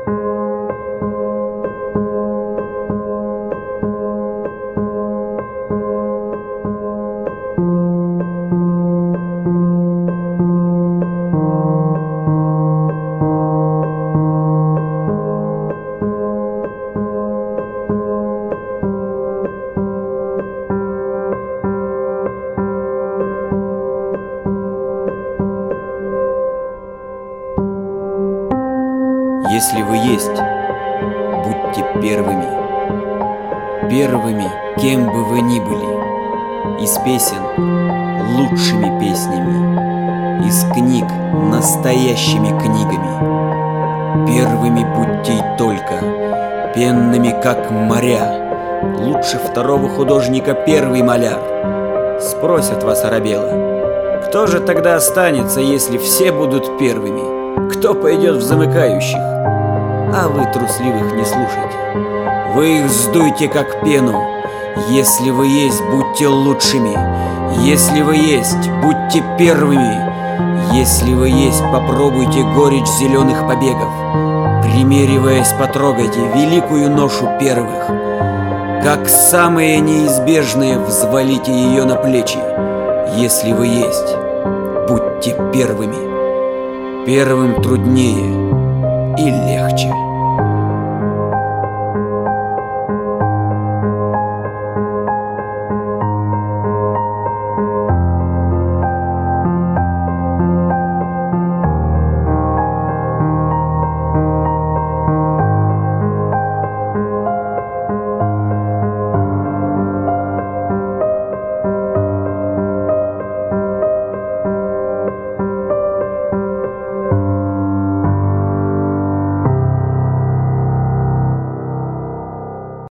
Если вы есть, будьте первыми. Первыми, кем бы вы ни были. Из песен лучшими песнями. Из книг настоящими книгами. Первыми будьте и только, пенными, как моря. Лучше второго художника первый маляр. Спросят вас оробело: кто же тогда останется, если все будут первыми? Кто пойдет в замыкающих? А вы трусливых не слушайте. Вы их сдуйте, как пену. Если вы есть, будьте лучшими. Если вы есть, будьте первыми. Если вы есть, попробуйте горечь зеленых побегов. Примериваясь, потрогайте великую ношу первых. Как самые неизбежные, взвалите ее на плечи. Если вы есть, будьте первыми. Первым труднее,